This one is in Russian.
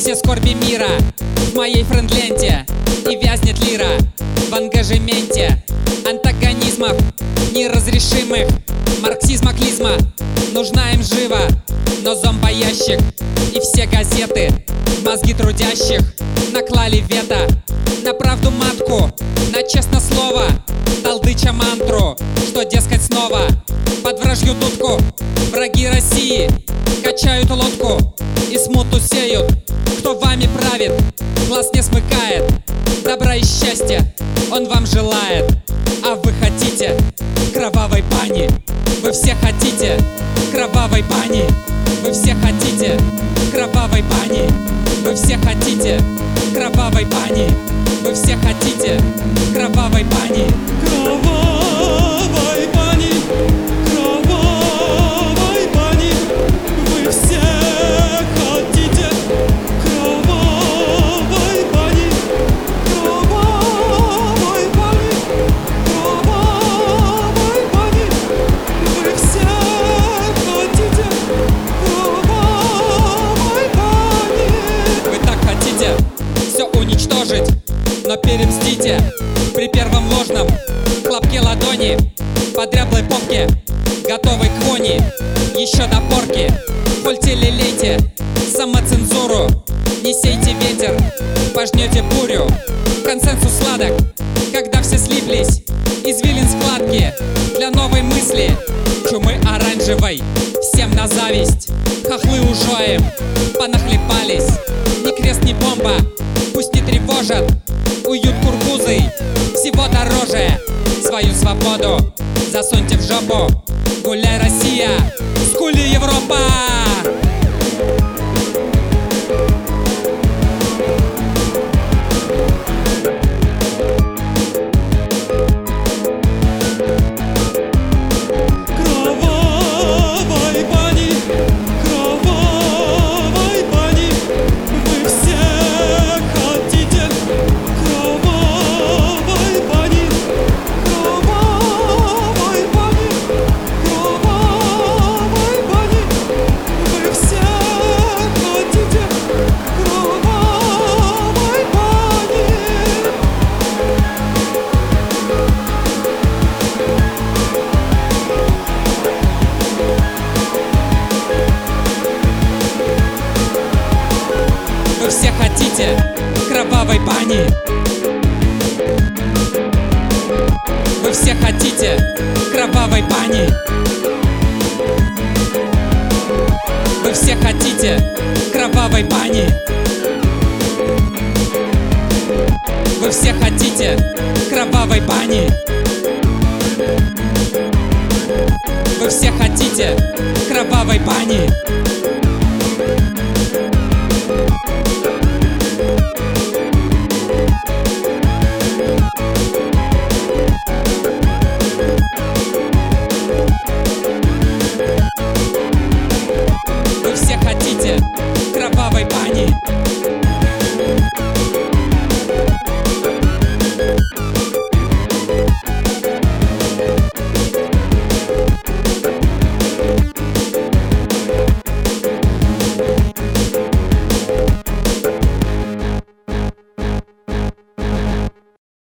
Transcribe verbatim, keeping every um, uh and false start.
все скорби мира в моей френд-ленте, и вязнет лира в ангажементе антагонизмов неразрешимых, марксизма, клизма. Нужна им живо, но зомбоящик и все газеты в мозги трудящих наклали вето на правду матку, на честное слово, толдыча мантру, что, дескать, снова под вражью дудку враги России качают лодку и смуту сеют. Кто вами правит, глаз не смыкает, добра и счастья он вам желает. А вы хотите кровавой бани, вы все хотите кровавой бани, вы все хотите кровавой бани, вы все хотите кровавой бани, вы все хотите кровавой бани. Кровавой бани, кровавой бани, вы все хотите кровавой бани, кровавой бани, кровавой бани, вы все хотите кровавой бани. Вы так хотите все уничтожить, но перемстите при первом ложном хлопке ладони по дряблой попке, готовой к вони, еще до порки. Польте, лелейте самоцензуру, не сейте ветер, пожнете бурю. Консенсус сладок, когда все слиплись, извилин складки для новой мысли, чумы оранжевой, всем на зависть. Хохлы ужоем понахлепались, ни крест, ни бомба пусть не тревожат, уют кургузы всего дороже. Свою свободу засуньте в жопу, гуляй, Россия, скули, Европа. Кровавой бани, кровавой бани, вы все хотите кровавой бани, кровавой бани, кровавой бани, вы все хотите кровавой бани. Вы все хотите кровавой бани, вы все хотите кровавой бани, вы все хотите кровавой бани, вы все хотите кровавой бани, вы все хотите кровавой бани.